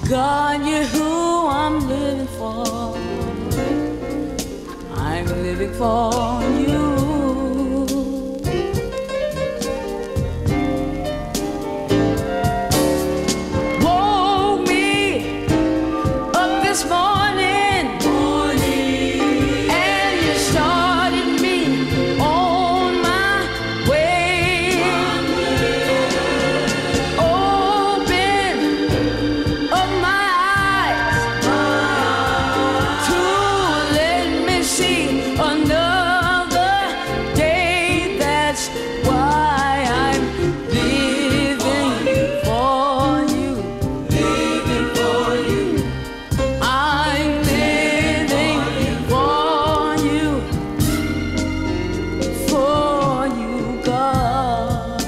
God, you're who I'm living for. I'm living for you. Woke me up this morning, and you started me on my way. Open up my eyes to let me see another day. That's why I'm living for you. Living for you. I'm living for you. For you, God.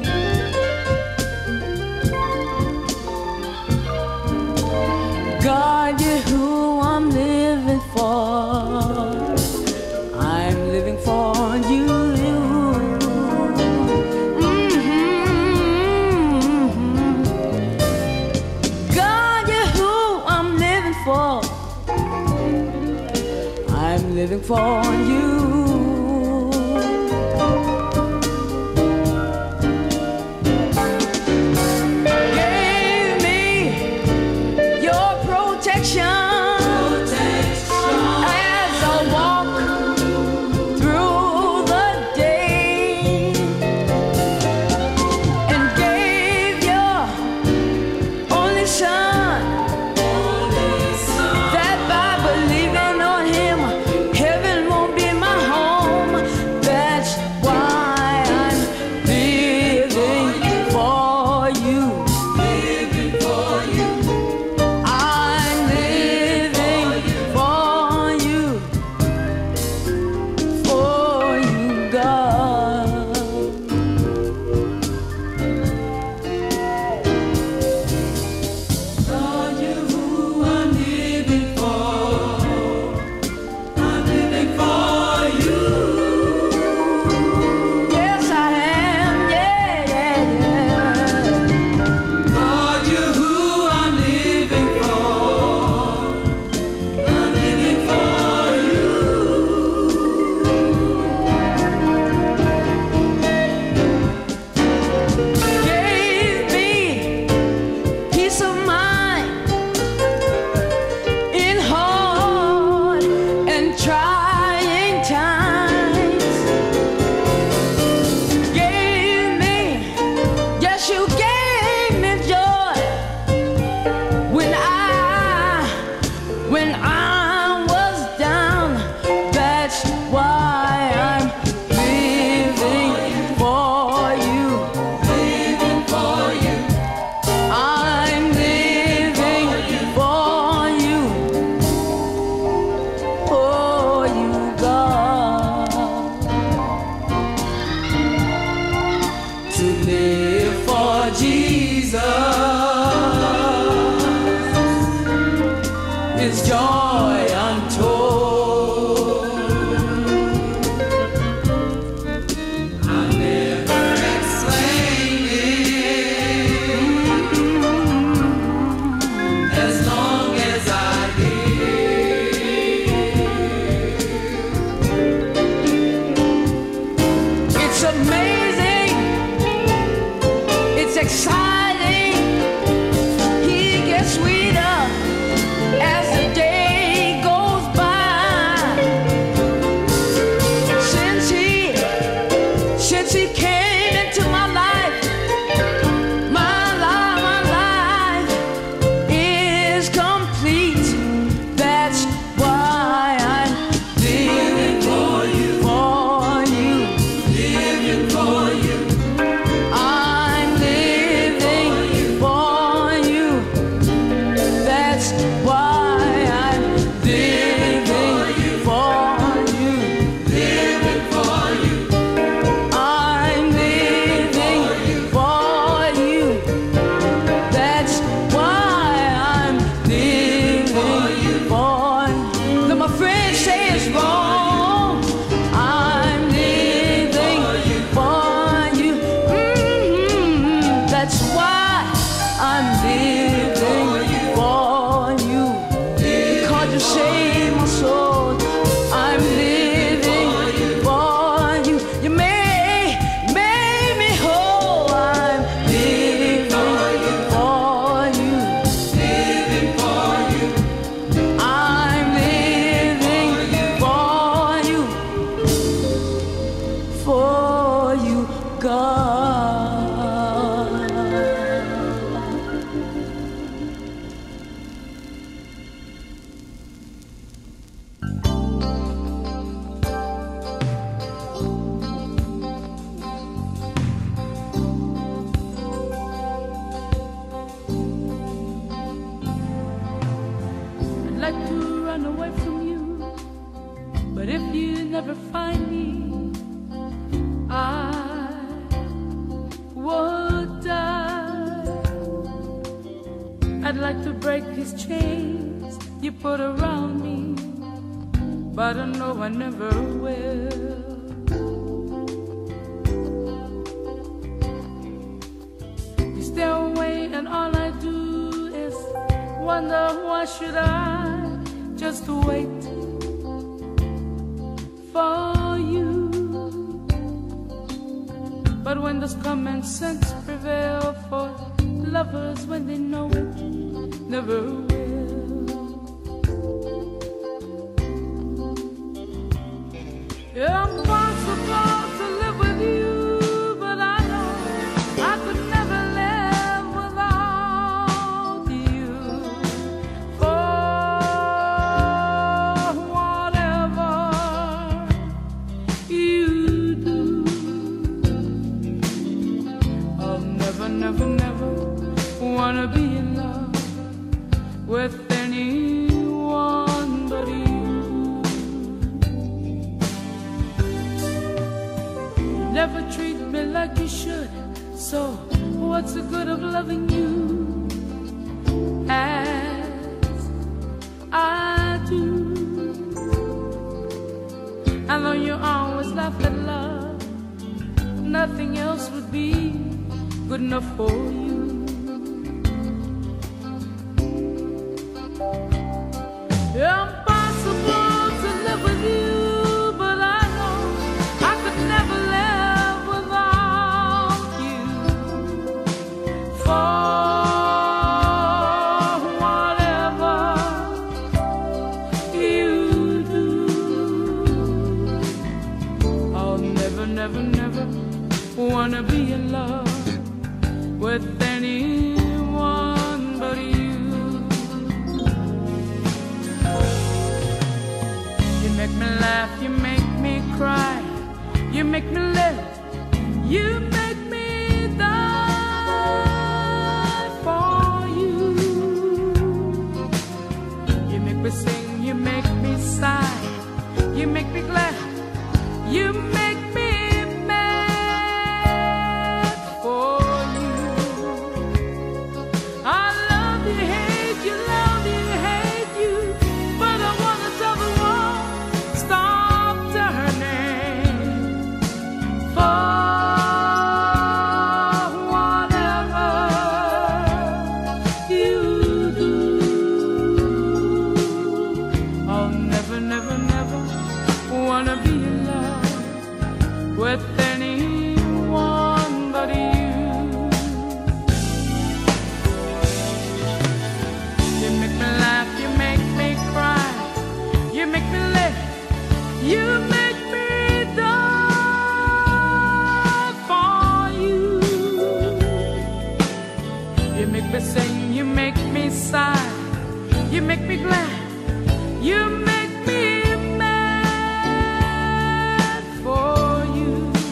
God, you're who I'm living for. I'm living for you. God, you're who I'm living for. I'm living for you. Gave me your protection as I walk through the day, and gave your only son, that by believing on him, heaven won't be my I'd like to break these chains you put around me, but I know I never will. You stay away and all I do is wonder why should I just wait for you. But when does common sense prevail for lovers when they know it never will? Yeah, impossible to live with you, but I know I could never live without you. For whatever you do, I'll never, never, never wanna be in love with anyone but you. Never treat me like you should, so what's the good of loving you as I do? I know you always laugh at love, nothing else would be good enough for you. Impossible to live with you, but I know I could never live without you. For whatever you do, I'll never, never, never wanna be in love with anyone but you. You make me laugh, you make me cry, you make me live, you make me die for you. You make me sing, you make me sigh, you make me glad, you make me mad for you. I love you, hate you, love you, hate you, but I wanna tell the world, stop turning. For whatever you do, I'll never, never, never wanna be in love with anyone but you. You make me laugh, you make me cry, you make me live, you make me die for you. You make me sing, you make me sigh, you make me glad, you make me mad for you.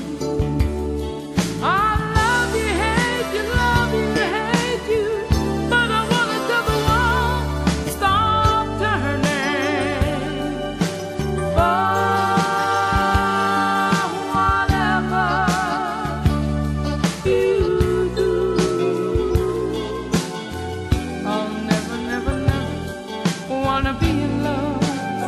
I love you, hate you, love you, hate you, but I wanna tell the world, stop turning. For whatever you do, I'll never, never, never wanna be in love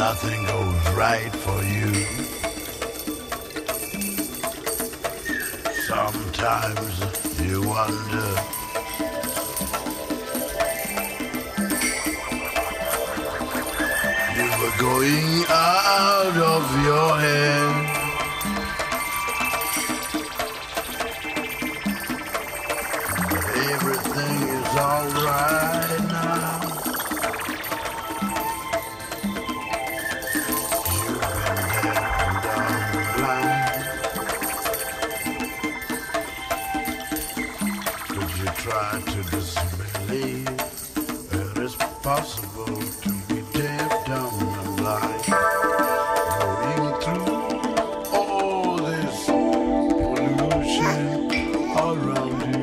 nothing goes right for you. Sometimes you wonder, you were going out of your head. But everything is alright now. You've been dead and dumb blind. Could you try to disbelieve that it's possible to be deaf, dumb, and blind? Going through all this pollution around you.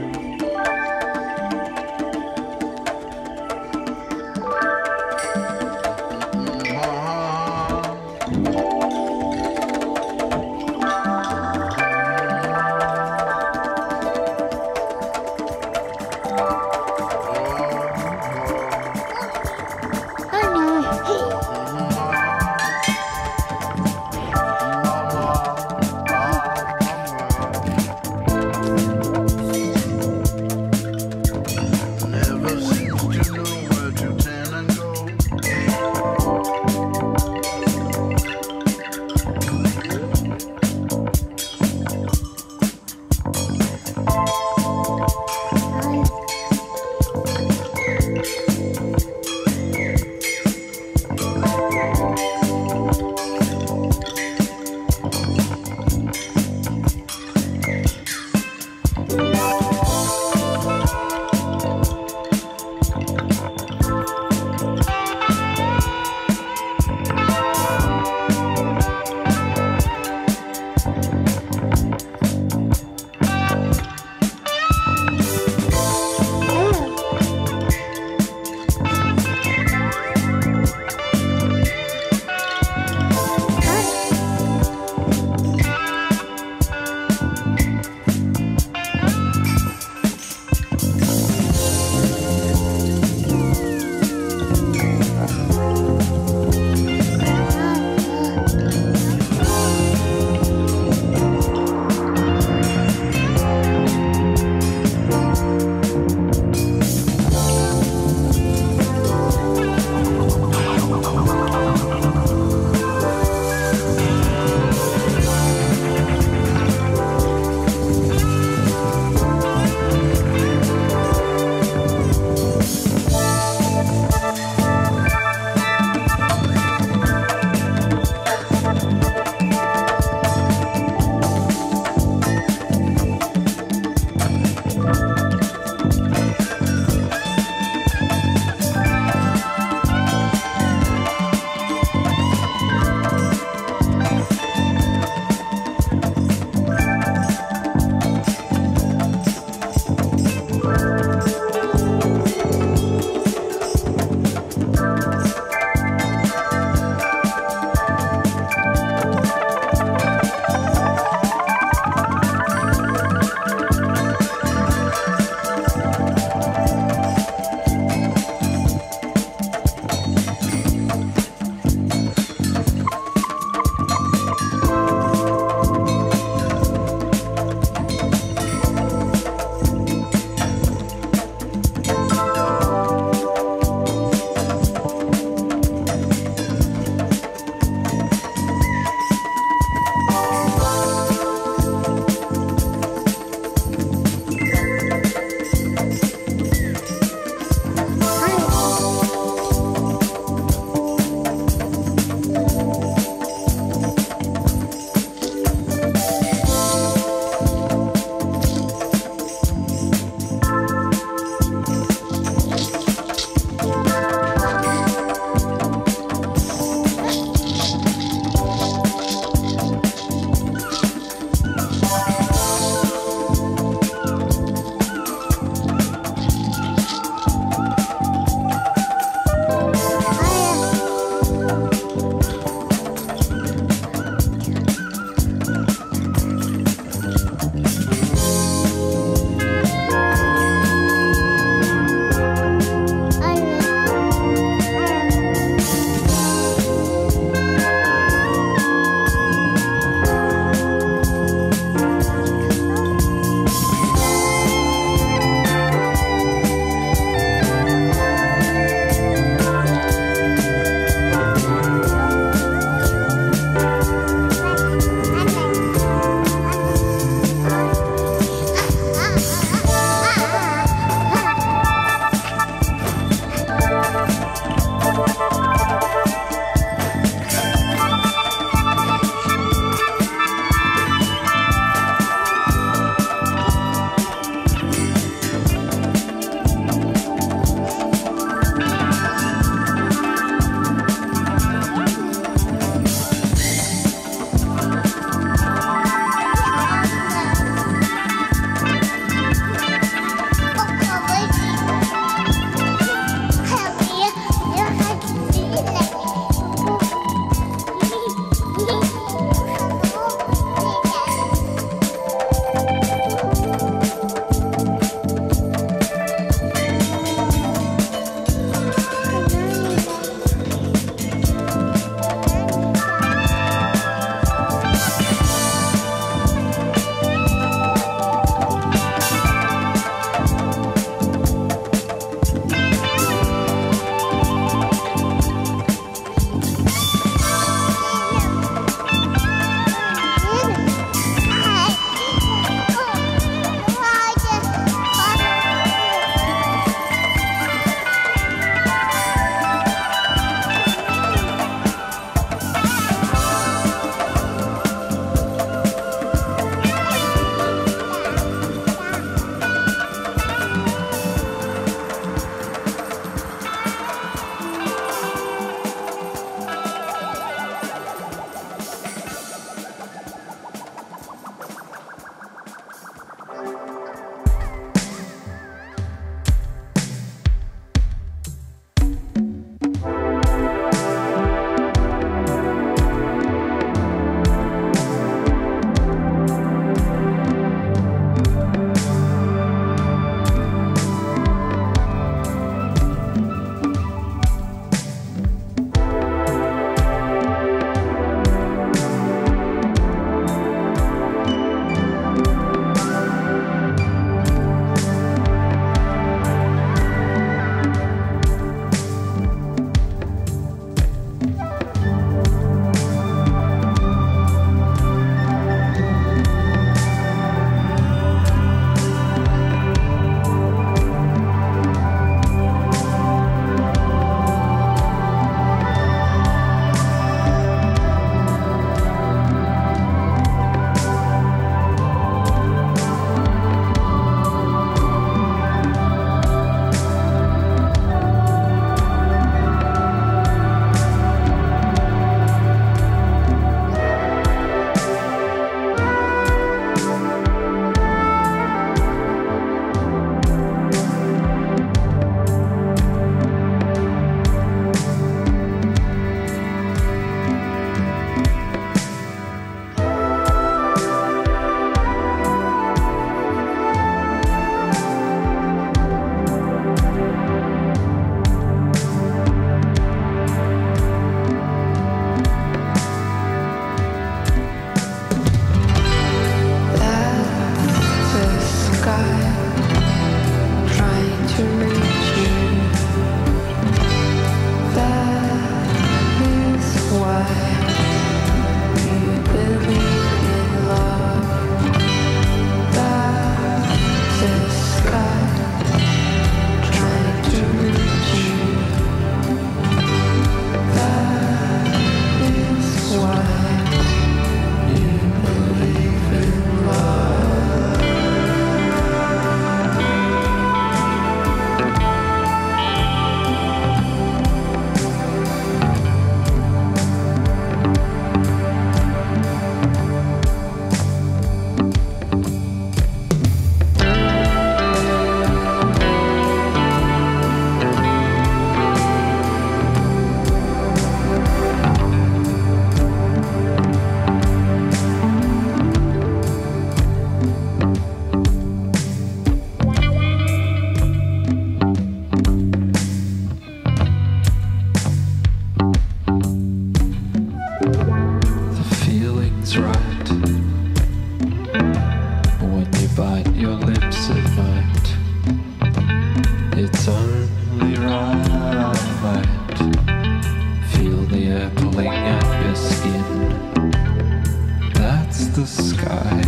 bite your lips at night. It's only right. Feel the air pulling at your skin. That's the sky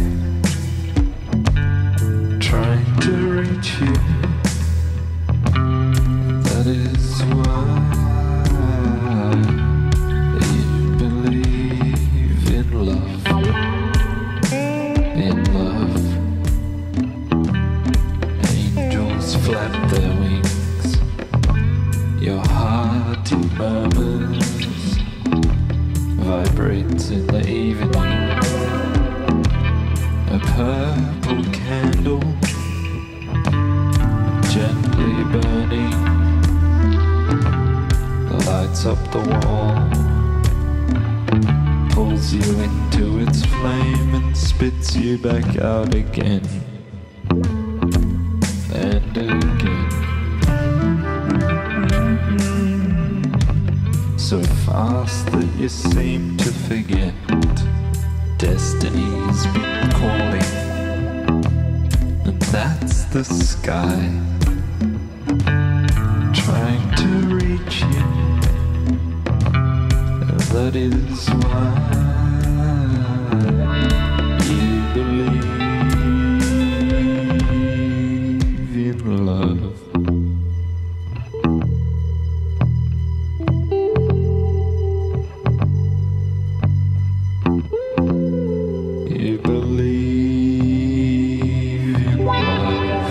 trying to reach you. That is why you believe in love. In love, angels flap their wings. Your heart murmurs, vibrates in the evening. A purple candle, gently burning, lights up the wall, pulls you into its flame and spits you back out again and again. So fast that you seem to forget. Destiny's been calling, and that's the sky trying to reach you. And that is why you believe in love. You believe in love.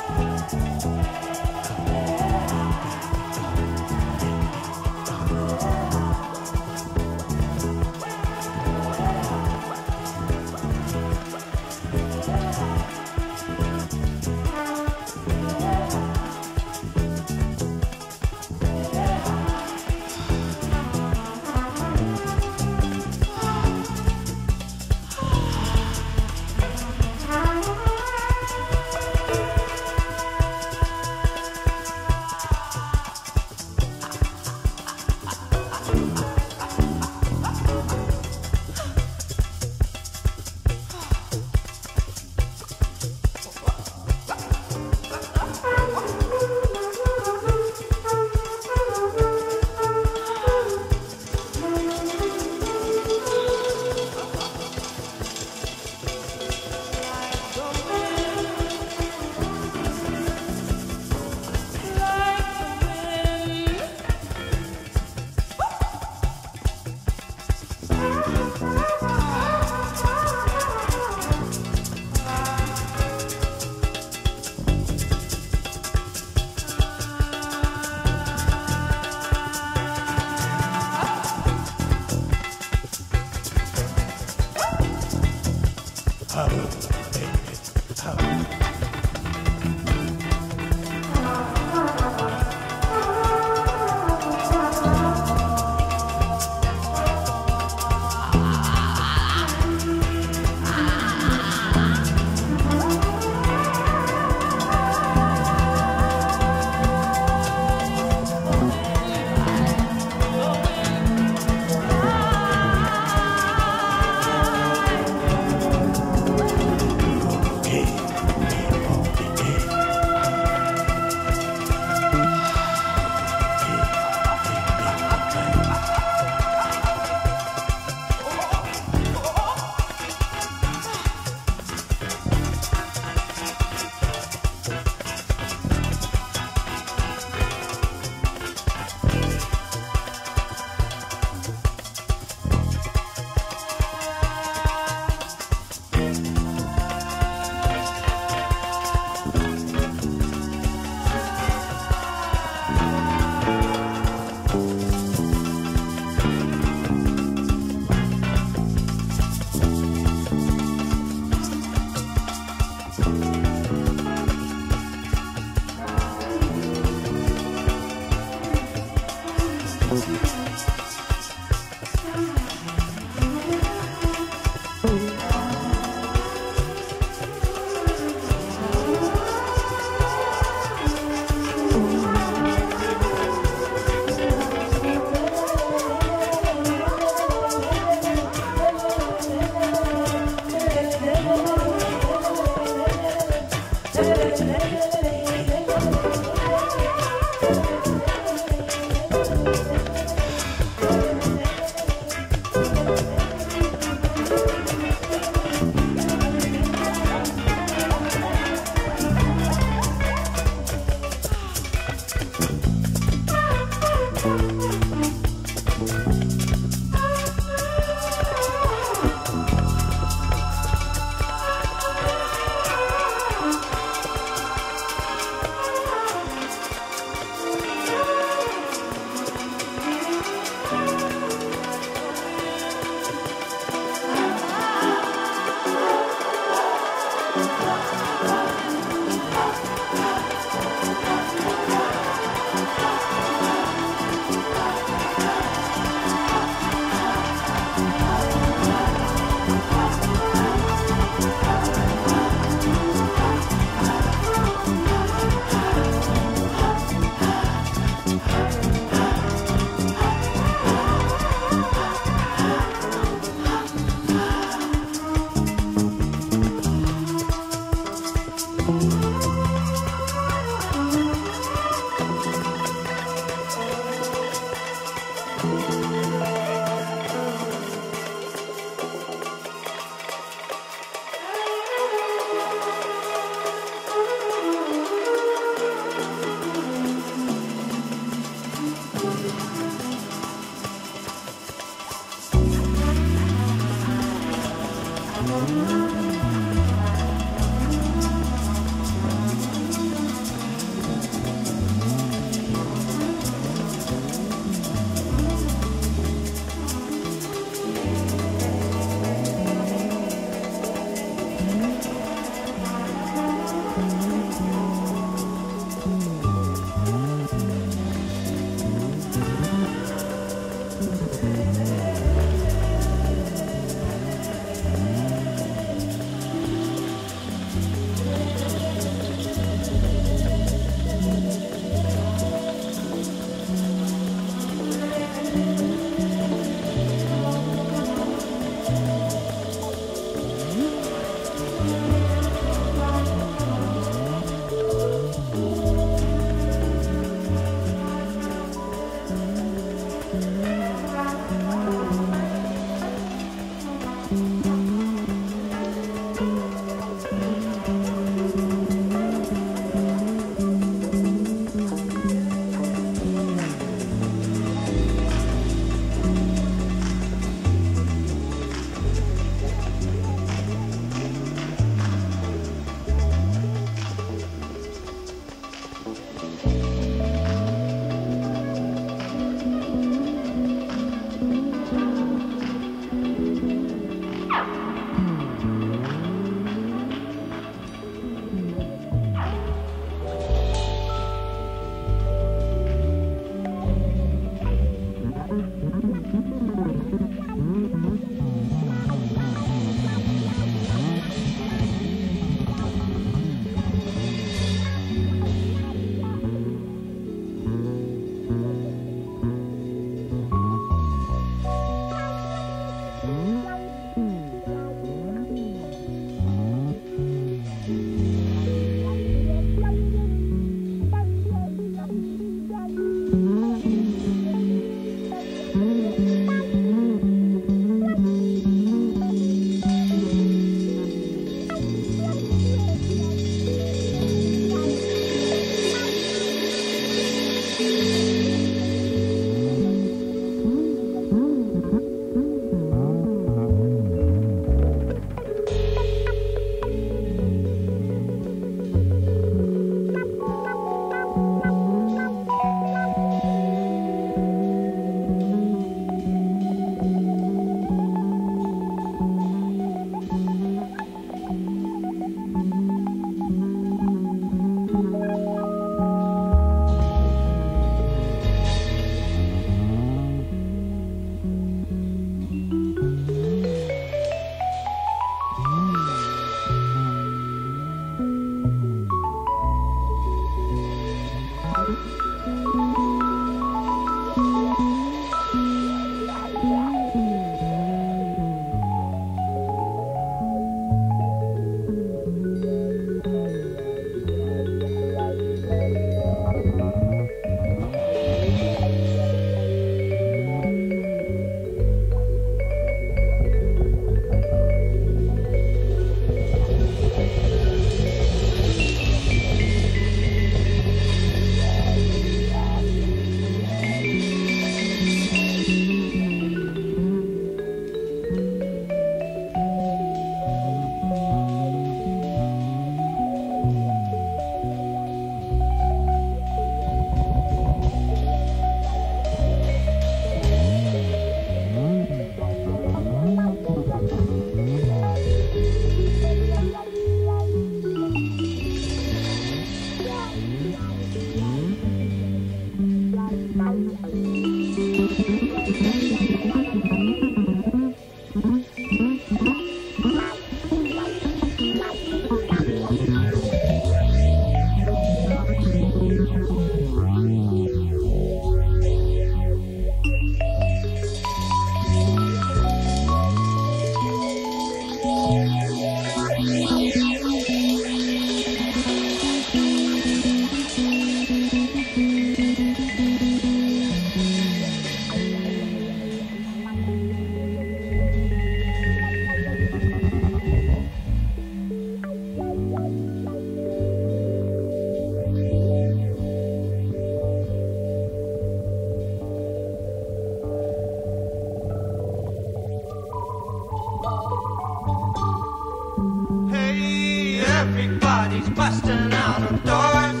Everybody's busting out of doors.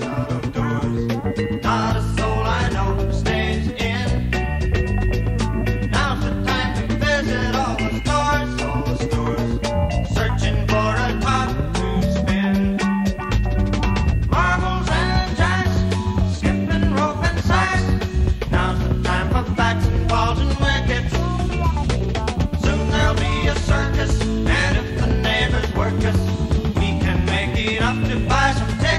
Not a soul I know stays in. Now's the time to visit all the stores, searching for a top to spin. Marbles and jacks, skipping rope and sacks. Now's the time for bats and balls and wickets. Soon there'll be a circus, and if the neighbors work us, up to buy some tickets.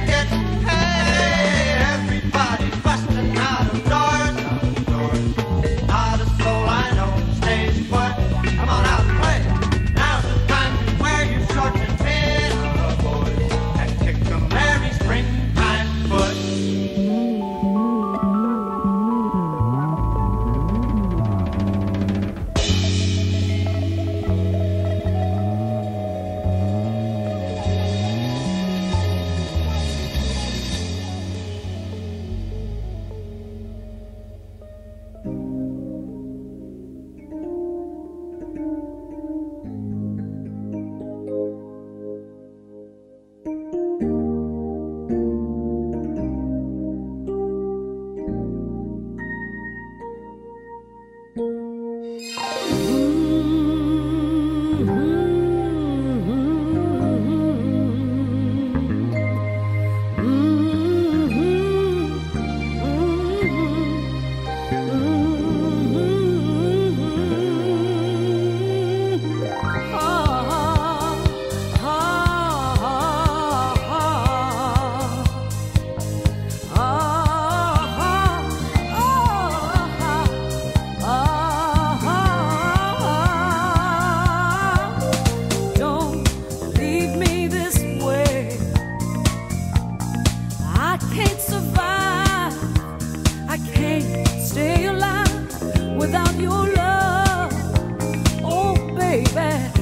baby.